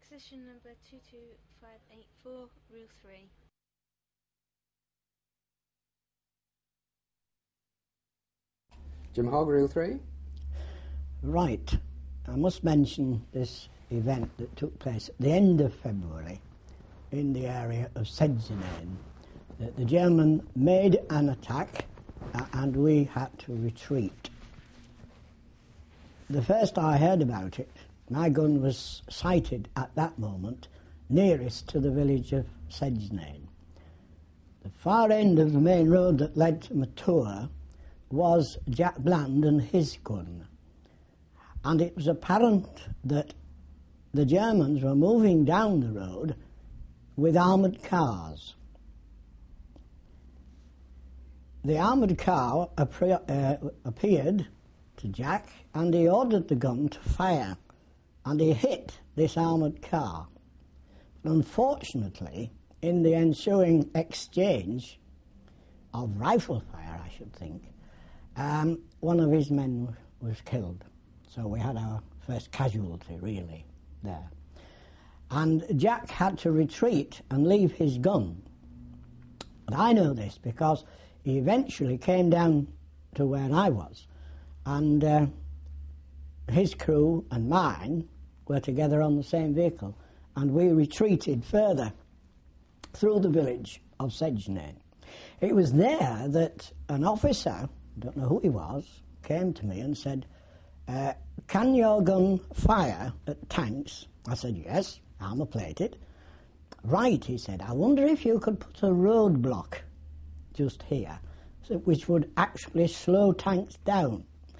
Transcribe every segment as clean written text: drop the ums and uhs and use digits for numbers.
Position number 22584, Rule 3. Jim Hogg, Rule 3. Right. I must mention this event that took place at the end of February in the area of Sedgenain. The German made an attack and we had to retreat. The first I heard about it, my gun was sighted at that moment nearest to the village of Sedgenain. The far end of the main road that led to Matua was Jack Bland and his gun. And it was apparent that the Germans were moving down the road with armoured cars. The armoured car appeared to Jack and he ordered the gun to fire and he hit this armoured car. But unfortunately, in the ensuing exchange of rifle fire, I should think, one of his men was killed. So we had our first casualty, really, there. And Jack had to retreat and leave his gun. But I know this because he eventually came down to where I was, and his crew and mine were together on the same vehicle, and we retreated further through the village of Sedgenain. It was there that an officer, don't know who he was, came to me and said, can your gun fire at tanks? I said, yes, armour-plated. Right, he said, I wonder if you could put a roadblock just here, which would actually slow tanks down.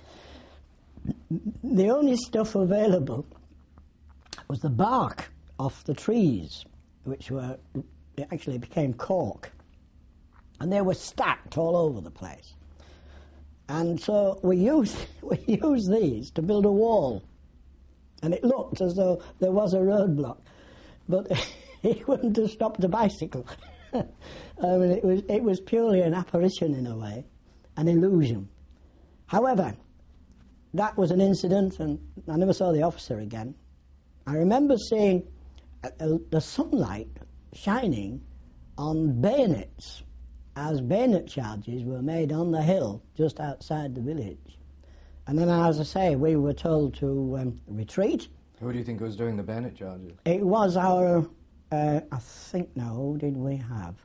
The only stuff available was the bark off the trees, which actually became cork. And they were stacked all over the place. And so we used these to build a wall. And it looked as though there was a roadblock. But it wouldn't have stopped a bicycle. I mean, it was purely an apparition in a way, an illusion. However, that was an incident, and I never saw the officer again. I remember seeing the sunlight shining on bayonets as bayonet charges were made on the hill just outside the village. And then, as I say, we were told to retreat. Who do you think was doing the bayonet charges? It was our, I think, now, who did we have?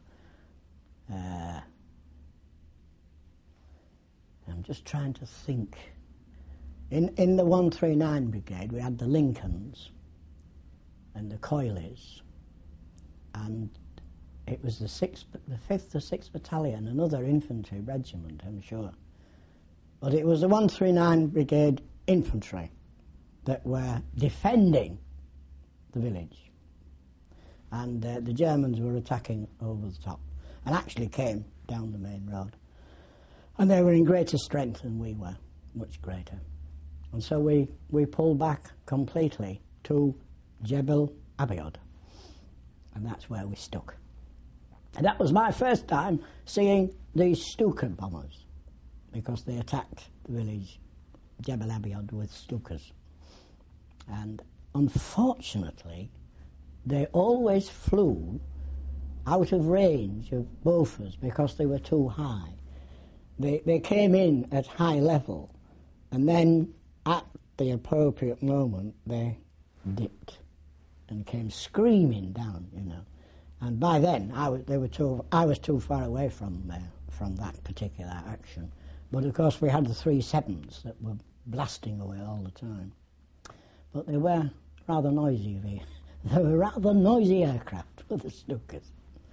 I'm just trying to think. In the 139 Brigade, we had the Lincolns and the Coilies, and it was the 5th or 6th Battalion, another infantry regiment, I'm sure. But it was the 139 Brigade infantry that were defending the village. And the Germans were attacking over the top and actually came down the main road. And they were in greater strength than we were, much greater. And so we pulled back completely to Jebel Abiod. And that's where we stuck. And that was my first time seeing these Stuka bombers, because they attacked the village Jebel Abiod with Stukas. And unfortunately, they always flew out of range of Bofors because they were too high. They came in at high level, and then at the appropriate moment they dipped and came screaming down, you know. And by then I was too far away from that particular action. But of course we had the 3-7s that were blasting away all the time. But they were rather noisy. They were rather noisy aircraft for the Stukas.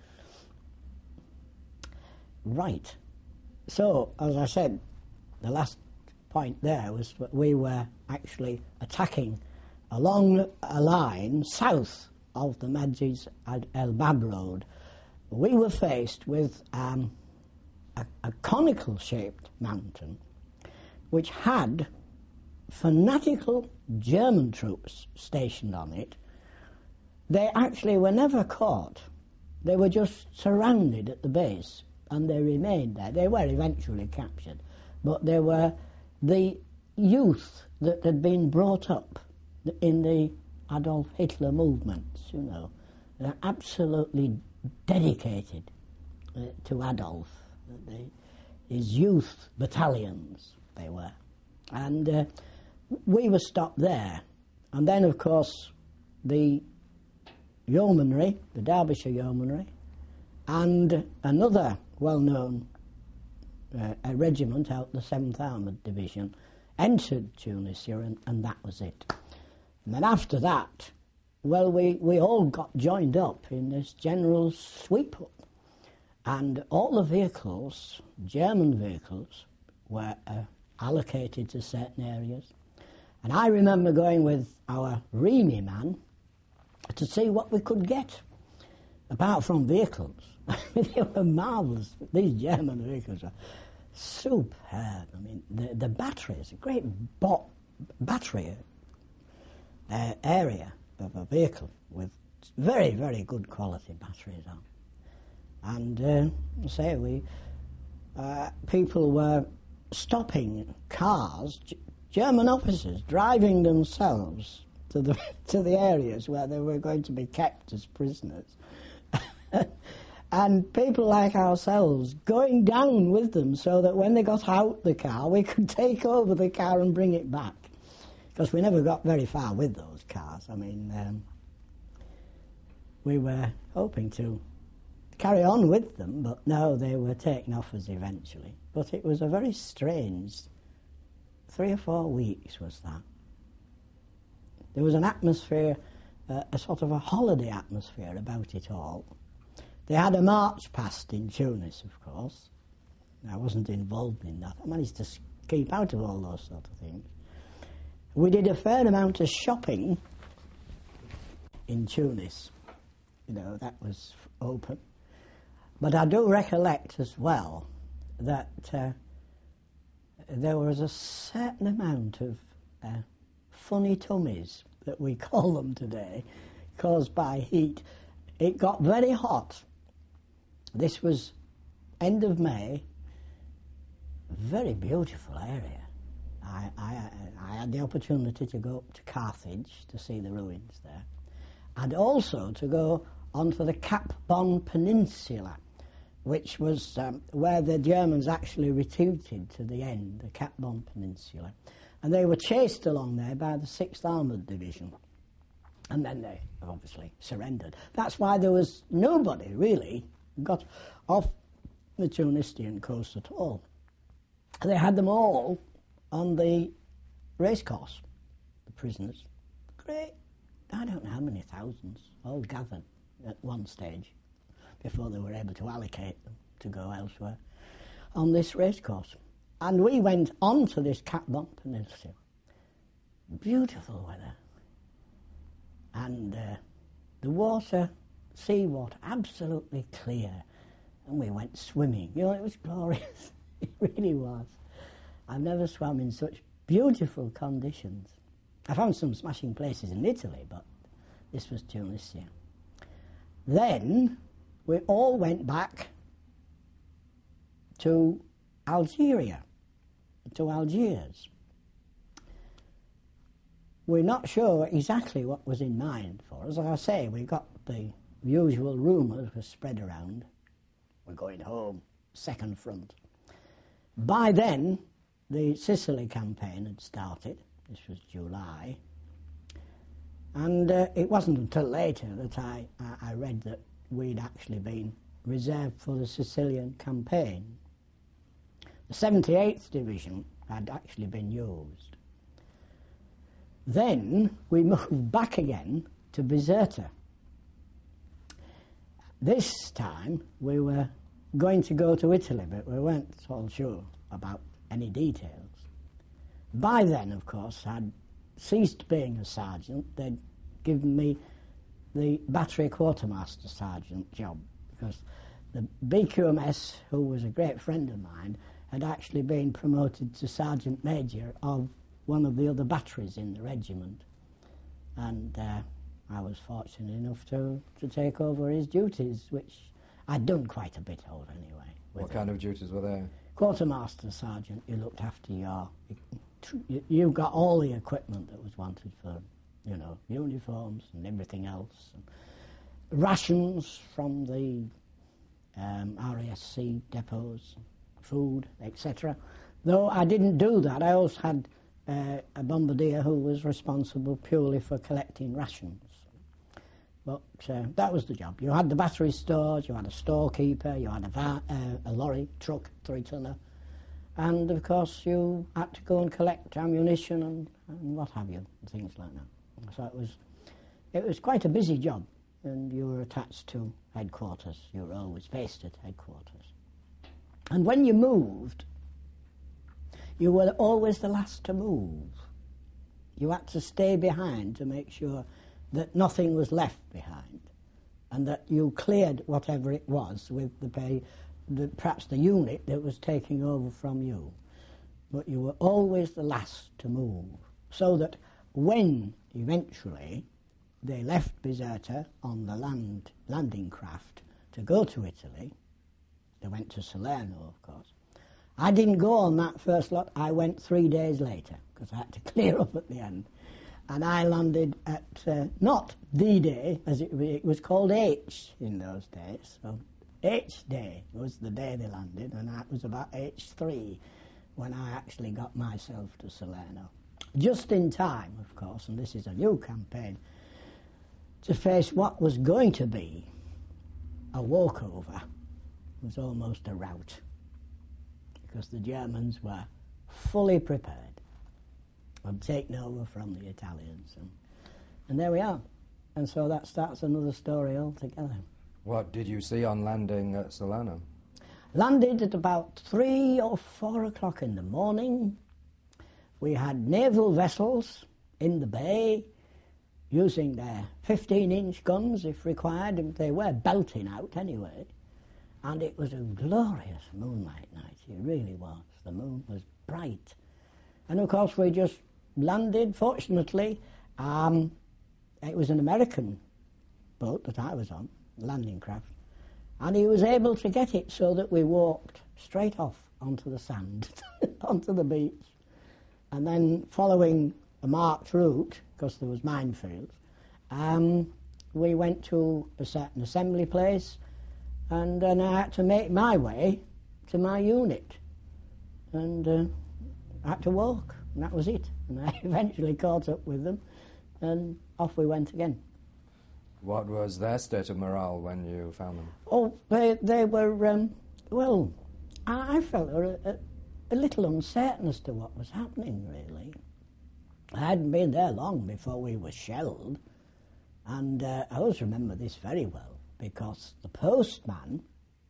Right. So, as I said, the last point there was that we were actually attacking along a line south of the Majlis El Bab road. We were faced with a conical-shaped mountain which had fanatical German troops stationed on it. They actually were never caught. They were just surrounded at the base, and they remained there. They were eventually captured, but they were the youth that had been brought up in the Adolf Hitler movements, you know. They're absolutely dedicated to Adolf. His youth battalions, they were. And we were stopped there. And then, of course, the Yeomanry, the Derbyshire Yeomanry, and another well-known regiment out the 7th Armoured Division entered Tunisia, and that was it. And then after that, well, we all got joined up in this general sweep-up. And all the vehicles, German vehicles, were allocated to certain areas. And I remember going with our REME man to see what we could get, apart from vehicles. They were marvellous. These German vehicles are superb. I mean, the batteries, a great battery area of a vehicle with very, very good quality batteries on. And people were stopping cars, German officers driving themselves to the areas where they were going to be kept as prisoners. And people like ourselves going down with them so that when they got out the car, we could take over the car and bring it back. Because we never got very far with those cars. I mean, we were hoping to carry on with them, but no, they were taken off us eventually. But it was a very strange 3 or 4 weeks was that. There was an atmosphere, a sort of a holiday atmosphere about it all. They had a march past in Tunis, of course. I wasn't involved in that. I managed to keep out of all those sort of things. We did a fair amount of shopping in Tunis. You know, that was open. But I do recollect as well that there was a certain amount of funny tummies, that we call them today, caused by heat. It got very hot. This was end of May. Very beautiful area. I had the opportunity to go up to Carthage to see the ruins there, and also to go onto the Cap Bon Peninsula, which was where the Germans actually retreated to the end, the Cap Bon Peninsula. And they were chased along there by the 6th Armoured Division. And then they obviously surrendered. That's why there was nobody really got off the Tunisian coast at all. They had them all on the racecourse, the prisoners. Great, I don't know how many thousands, all gathered at one stage before they were able to allocate them to go elsewhere on this racecourse. And we went on to this Cap Bon Peninsula. Beautiful weather. And the water, seawater, absolutely clear. And we went swimming. You know, it was glorious. It really was. I've never swum in such beautiful conditions. I found some smashing places in Italy, but this was Tunisia. Then we all went back to Algeria, to Algiers. We're not sure exactly what was in mind for us. As I say, we got the usual rumours were spread around. We're going home, second front. By then, the Sicily campaign had started. This was July. And it wasn't until later that I read that we'd actually been reserved for the Sicilian campaign. The 78th Division had actually been used. Then we moved back again to Bizerta. This time we were going to go to Italy, but we weren't at all sure about any details. By then, of course, I'd ceased being a sergeant. They'd given me the battery quartermaster sergeant job, because the BQMS, who was a great friend of mine, had actually been promoted to sergeant major of one of the other batteries in the regiment. And I was fortunate enough to take over his duties, which I'd done quite a bit of anyway. What kind of duties were there? Quartermaster sergeant, you looked after you got all the equipment that was wanted for uniforms and everything else. And rations from the RASC depots, food, etc. Though I didn't do that, I also had a bombardier who was responsible purely for collecting rations. But that was the job. You had the battery stores, you had a storekeeper, you had a lorry, truck, 3-tonner, and of course you had to go and collect ammunition and what have you, things like that. So it was quite a busy job, and you were attached to headquarters. You were always based at headquarters. And when you moved, you were always the last to move. You had to stay behind to make sure that nothing was left behind, and that you cleared whatever it was with perhaps the unit that was taking over from you. But you were always the last to move, so that when eventually they left Bizerta on the landing craft to go to Italy, they went to Salerno, of course. I didn't go on that first lot. I went 3 days later because I had to clear up at the end. And I landed at, not D-Day, as it was called H in those days. So H-Day was the day they landed, and that was about H3 when I actually got myself to Salerno. Just in time, of course, and this is a new campaign, to face what was going to be a walkover. It was almost a rout, because the Germans were fully prepared. Had taken over from the Italians, and there we are. And so that starts another story altogether. What did you see on landing at Salerno? Landed at about 3 or 4 o'clock in the morning. We had naval vessels in the bay using their 15-inch guns if required, and they were belting out anyway. And it was a glorious moonlight night. It really was. The moon was bright. And of course we just landed. Fortunately, it was an American boat that I was on, landing craft, and he was able to get it so that we walked straight off onto the sand, onto the beach, and then following a marked route, because there was minefields, we went to a certain assembly place, and then I had to make my way to my unit, and I had to walk, and that was it. And I eventually caught up with them, and off we went again. What was their state of morale when you found them? Oh, they were, well, I felt a little uncertain as to what was happening, really. I hadn't been there long before we were shelled, and I always remember this very well, because the postman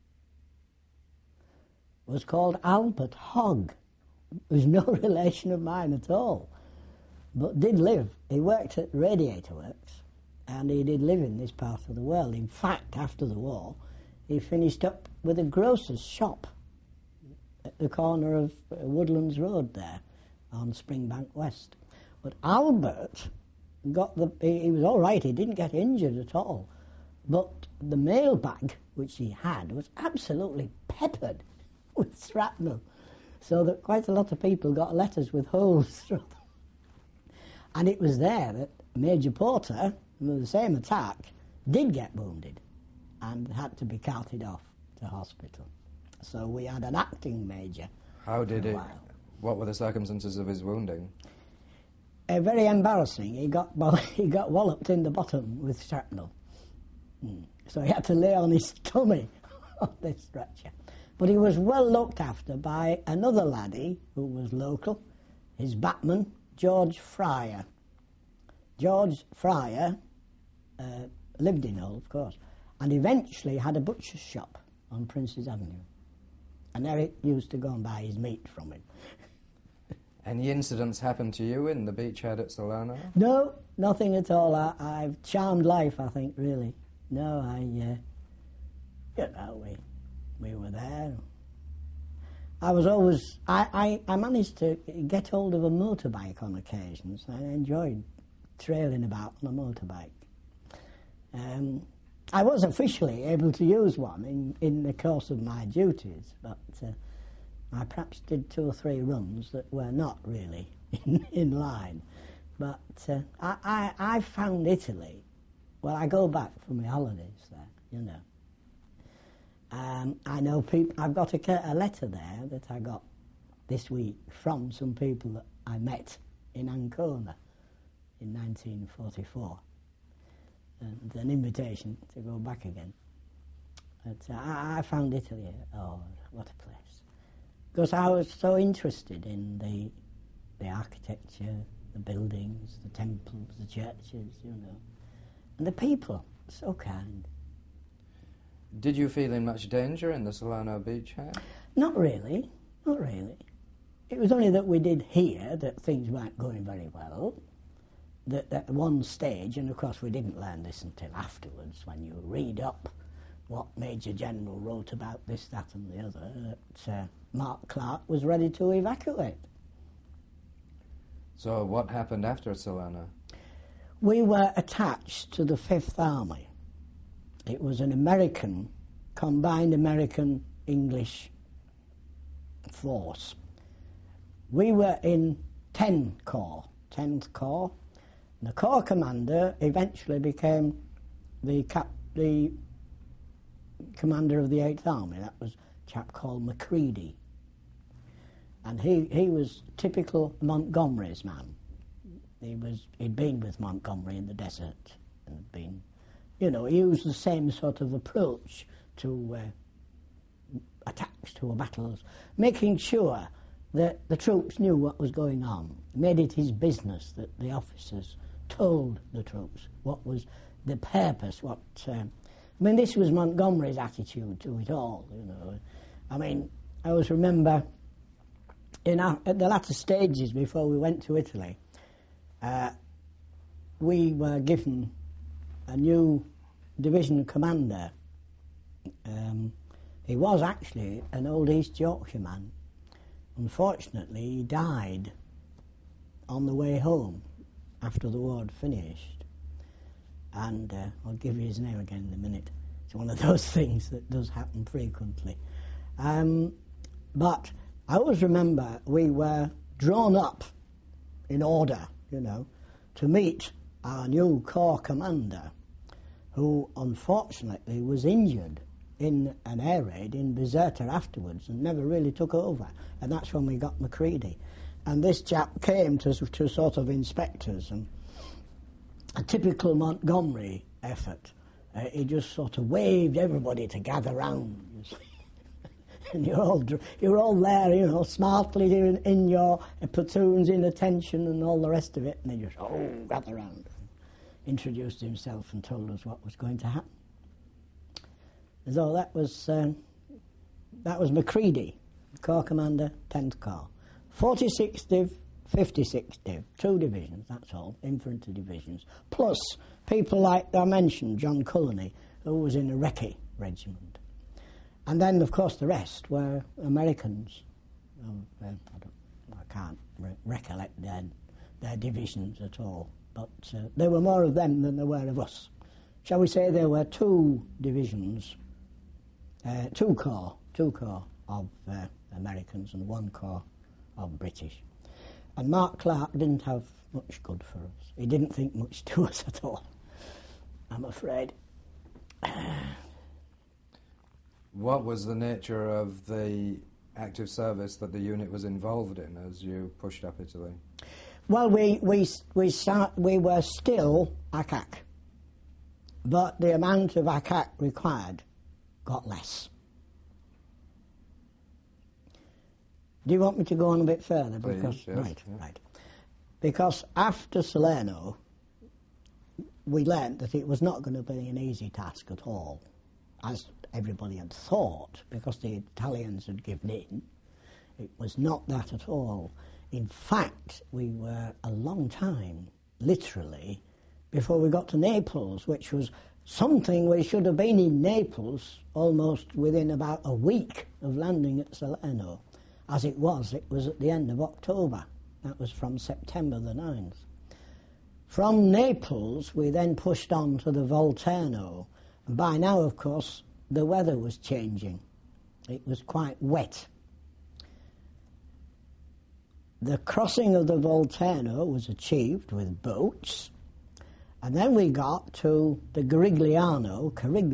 was called Albert Hogg, who's no relation of mine at all, but did live. He worked at Radiator Works, and he did live in this part of the world. In fact, after the war, he finished up with a grocer's shop at the corner of Woodlands Road there on Springbank West. But Albert he was all right, he didn't get injured at all, but the mailbag which he had was absolutely peppered with shrapnel, so that quite a lot of people got letters with holes through them. And it was there that Major Porter, with the same attack, did get wounded and had to be carted off to hospital. So we had an acting major. How did it? What were the circumstances of his wounding? Very embarrassing. He got walloped in the bottom with shrapnel. So he had to lay on his tummy on this stretcher. But he was well looked after by another laddie who was local, his batman, George Fryer. George Fryer lived in Hull, of course, and eventually had a butcher's shop on Prince's Avenue. And Eric used to go and buy his meat from him. Any incidents happened to you in the beachhead at Salerno? No, nothing at all. I've charmed life, I think, really. No, we were there. I was always, I managed to get hold of a motorbike on occasions. I enjoyed trailing about on a motorbike. I was officially able to use one in the course of my duties, but I perhaps did 2 or 3 runs that were not really in line. But I found Italy, well, I go back for my holidays there, you know. I know people, I've got a letter there that I got this week from some people that I met in Ancona in 1944. And an invitation to go back again. But I found Italy, oh, what a place. Because I was so interested in the architecture, the buildings, the temples, the churches, you know. And the people, so kind. Did you feel in much danger in the Salerno beach house? Not really, not really. It was only that we did hear that things weren't going very well, that at one stage, and of course we didn't learn this until afterwards, when you read up what Major General wrote about this, that and the other, that Mark Clark was ready to evacuate. So what happened after Salerno? We were attached to the Fifth Army. It was an American, combined American-English force. We were in 10th Corps. And the Corps commander eventually became the commander of the 8th Army. That was a chap called Macready. And he was typical Montgomery's man. He'd been with Montgomery in the desert and been, you know, he used the same sort of approach to attacks, to battles, making sure that the troops knew what was going on, made it his business that the officers told the troops what was the purpose, this was Montgomery's attitude to it all, you know. I mean, I always remember at the latter stages before we went to Italy, we were given a new division commander. He was actually an old East Yorkshire man. Unfortunately, he died on the way home after the war had finished. And I'll give you his name again in a minute. It's one of those things that does happen frequently. But I always remember we were drawn up in order, you know, to meet our new Corps commander, who unfortunately was injured in an air raid in Bizerta afterwards and never really took over. And that's when we got Macready. And this chap came to sort of inspect us, and a typical Montgomery effort. He just sort of waved everybody to gather round, you see. And you're all there, you know, smartly in your platoons, in attention and all the rest of it. And he just, gather round. Introduced himself and told us what was going to happen. So that was Macready, Corps Commander, 10th Corps. 46th Div, 56th Div, 2 divisions, that's all, infantry divisions. Plus people like I mentioned, John Culleney, who was in the Recce regiment. And then, of course, the rest were Americans. I can't recollect their divisions at all, but there were more of them than there were of us. Shall we say there were 2 divisions, 2 corps of Americans and 1 corps of British. And Mark Clark didn't have much good for us. He didn't think much to us at all, I'm afraid. What was the nature of the active service that the unit was involved in as you pushed up Italy? Well, we were still ACAC, but the amount of ACAC required got less. Do you want me to go on a bit further? Please, yes. Right. Because after Salerno, we learnt that it was not going to be an easy task at all, as everybody had thought, because the Italians had given in. It was not that at all. In fact, we were a long time, literally, before we got to Naples, which was something we should have been in Naples almost within about a week of landing at Salerno. As it was at the end of October. That was from September the 9th. From Naples, we then pushed on to the Volturno. And by now, of course, the weather was changing. It was quite wet. the crossing of the Volturno was achieved with boats, and then we got to the Carigliano,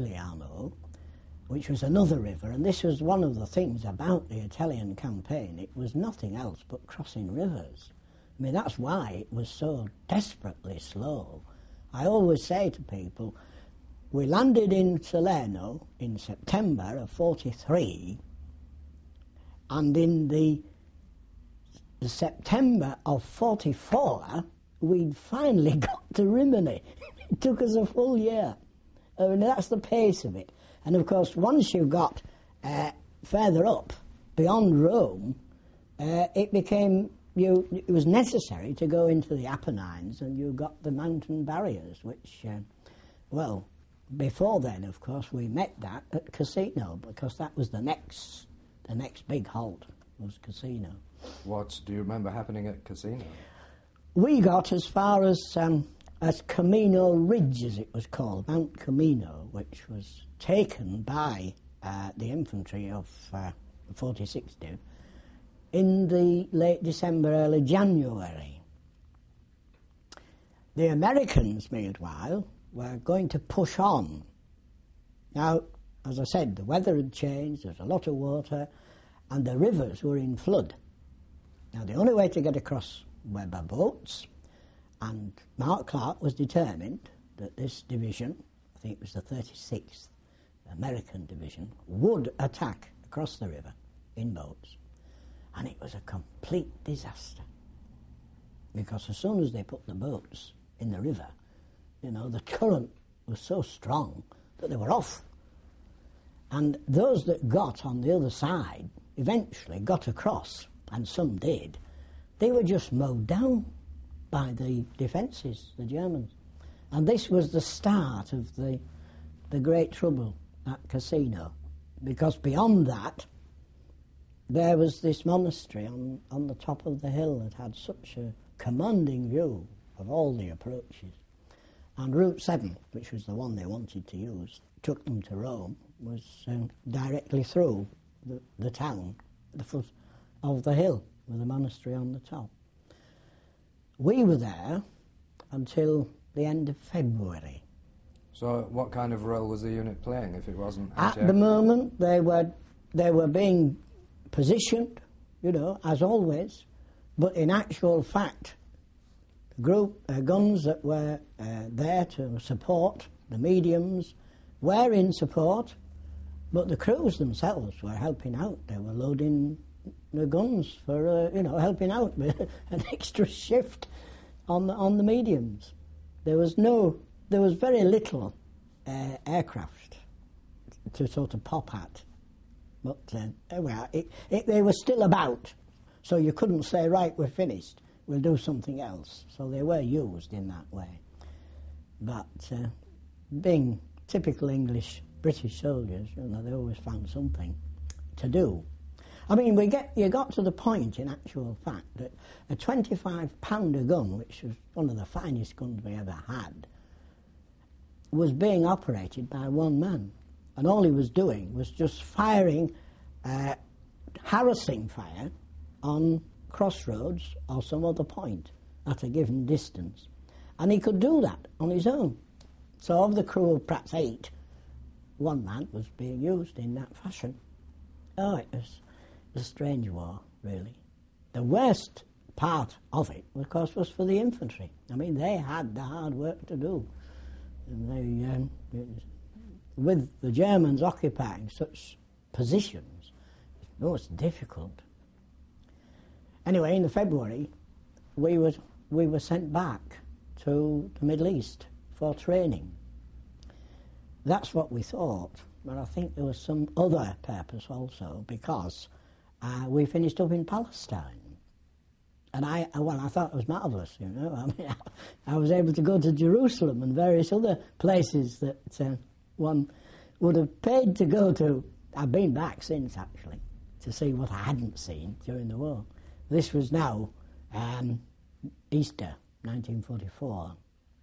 which was another river, and this was one of the things about the Italian campaign. It was nothing else but crossing rivers. I mean, that's why it was so desperately slow. I always say to people, we landed in Salerno in September of 43, and in the September of 44, we'd finally got to Rimini. It took us a full year. I mean, that's the pace of it. And of course, once you got further up, beyond Rome, it was necessary to go into the Apennines, and you got the mountain barriers, which, before then, of course, we met that at Cassino, because that was the next big halt, was Cassino. What do you remember happening at Cassino? We got as far as Camino Ridge, as it was called, Mount Camino, which was taken by the infantry of 46 Div in the late December, early January. The Americans, meanwhile, were going to push on. Now, as I said, the weather had changed, there was a lot of water, and the rivers were in flood. Now, the only way to get across were by boats, and Mark Clark was determined that this division, I think it was the 36th American Division, would attack across the river in boats. And it was a complete disaster, because as soon as they put the boats in the river, the current was so strong that they were off. And those that got on the other side eventually got across, and some did. They were just mowed down by the defences, the Germans. And this was the start of the great trouble at Cassino, because beyond that, there was this monastery on the top of the hill that had such a commanding view of all the approaches. And Route 7, which was the one they wanted to use, took them to Rome, was directly through the town, the foot of the hill, with the monastery on the top. We were there until the end of February. So what kind of role was the unit playing if it wasn't At the moment, they were being positioned, as always, but in actual fact, the group guns that were there to support, the mediums, were in support, but the crews themselves were helping out. They were loading the guns for, helping out with an extra shift on the mediums. There was very little aircraft to sort of pop at. But they were still about, so you couldn't say, right, we're finished, we'll do something else. So they were used in that way. But being typical English, British soldiers, they always found something to do. I mean, you got to the point, in actual fact, that a 25-pounder gun, which was one of the finest guns we ever had, was being operated by one man. And all he was doing was just firing harassing fire on crossroads or some other point at a given distance. And he could do that on his own. So of the crew of perhaps 8, one man was being used in that fashion. Oh, it was a strange war, really. The worst part of it, of course, was for the infantry. I mean, they had the hard work to do. And with the Germans occupying such positions, it's most difficult. Anyway, in February, we were sent back to the Middle East for training. That's what we thought, but I think there was some other purpose also, because we finished up in Palestine. And I thought it was marvellous, I mean, I was able to go to Jerusalem and various other places that one would have paid to go to. I've been back since, actually, to see what I hadn't seen during the war. This was now Easter, 1944.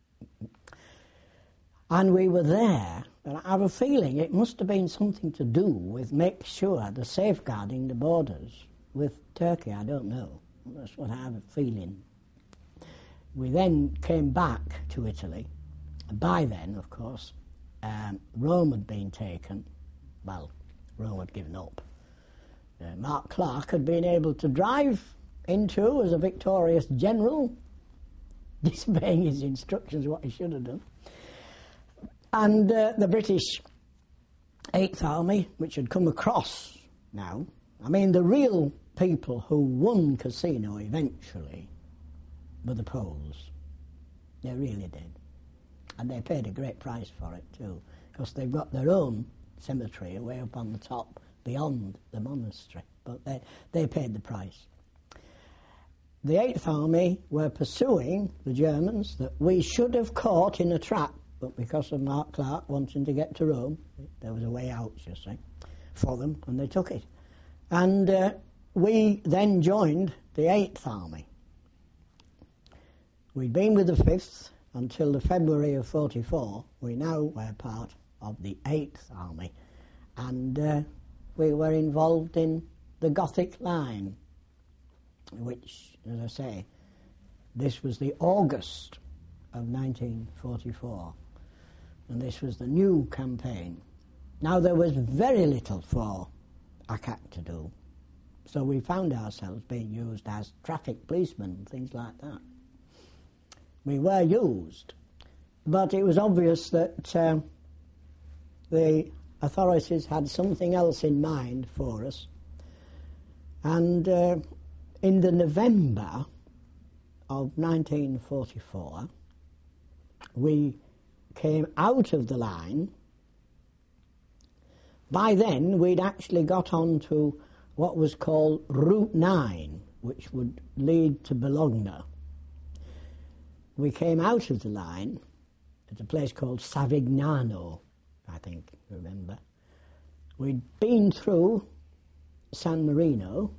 And we were there, and I have a feeling it must have been something to do with make sure the safeguarding the borders with Turkey, I don't know. That's what I have a feeling. We then came back to Italy. By then, of course, Rome had been taken. Well, Rome had given up. Mark Clark had been able to drive into as a victorious general, disobeying his instructions, what he should have done. And the British Eighth Army, which had come across now, I mean, the real people who won Cassino eventually were the Poles. They really did. And they paid a great price for it too, because they've got their own cemetery way up on the top beyond the monastery. But they paid the price. The Eighth Army were pursuing the Germans that we should have caught in a trap, but because of Mark Clark wanting to get to Rome, there was a way out, you see, for them, and they took it. And we then joined the Eighth Army. We'd been with the Fifth until the February of 44. We now were part of the Eighth Army, and we were involved in the Gothic Line, which, as I say, this was the August of 1944, and this was the new campaign. Now, there was very little for ACAC to do, so we found ourselves being used as traffic policemen and things like that. We were used, but it was obvious that the authorities had something else in mind for us, and in the November of 1944, we came out of the line. By then, we'd actually got on to what was called Route 9, which would lead to Bologna. We came out of the line at a place called Savignano, I think, remember. We'd been through San Marino,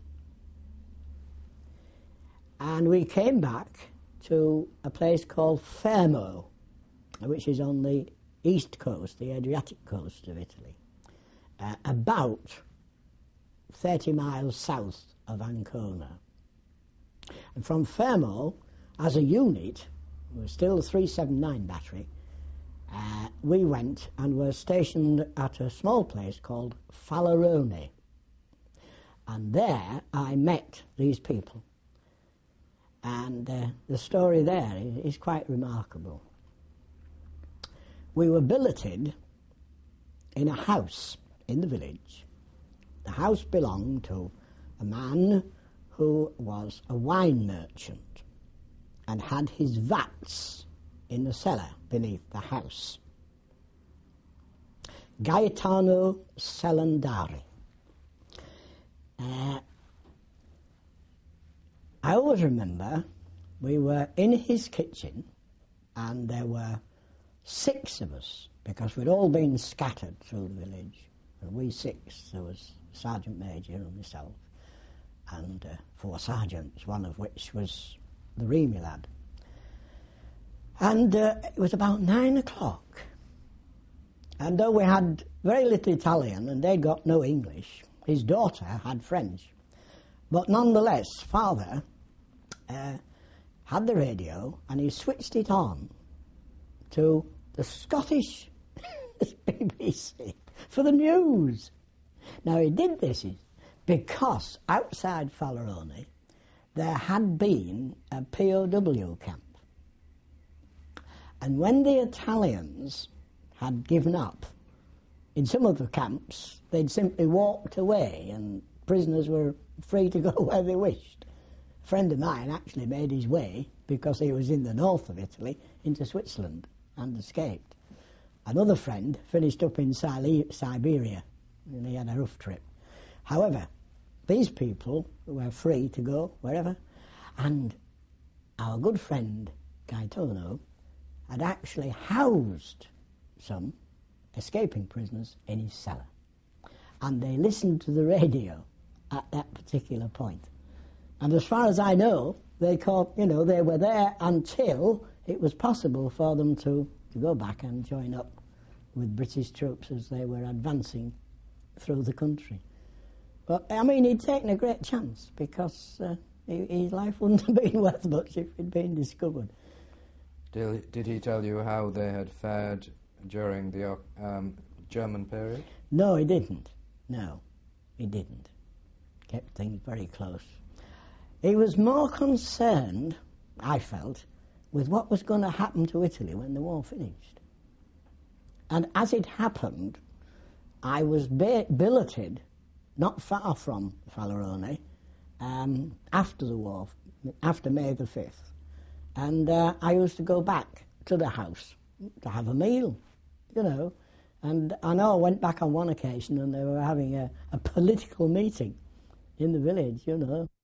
and we came back to a place called Fermo, which is on the east coast, the Adriatic coast of Italy, about 30 miles south of Ancona. And from Fermo, as a unit, we were still the 379 battery, we went and were stationed at a small place called Falarone. And there I met these people. And the story there is quite remarkable. We were billeted in a house in the village. The house belonged to a man who was a wine merchant and had his vats in the cellar beneath the house. Gaetano Selandari. I always remember we were in his kitchen and there were 6 of us, because we'd all been scattered through the village. And we 6, there was Sergeant Major and myself, and 4 sergeants, one of which was the Remy lad. And it was about 9 o'clock. And though we had very little Italian and they'd got no English, his daughter had French. But nonetheless, Father had the radio and he switched it on to the Scottish BBC for the news. Now, he did this because outside Falarone there had been a POW camp. And when the Italians had given up, in some of the camps they'd simply walked away and prisoners were free to go where they wished. A friend of mine actually made his way, because he was in the north of Italy, into Switzerland and escaped. Another friend finished up in Siberia, and he had a rough trip. However, these people were free to go wherever, and our good friend Gaetano had actually housed some escaping prisoners in his cellar. And they listened to the radio at that particular point. And as far as I know, they were there until it was possible for them to go back and join up with British troops as they were advancing through the country. But, I mean, he'd taken a great chance, because His life wouldn't have been worth much if he'd been discovered. Did he tell you how they had fared during the German period? No, he didn't. No, he didn't. Kept things very close. He was more concerned, I felt, with what was going to happen to Italy when the war finished. And as it happened, I was billeted not far from Falerone after the war, after May the 5th. And I used to go back to the house to have a meal, you know. And I know I went back on one occasion and they were having a political meeting in the village, you know.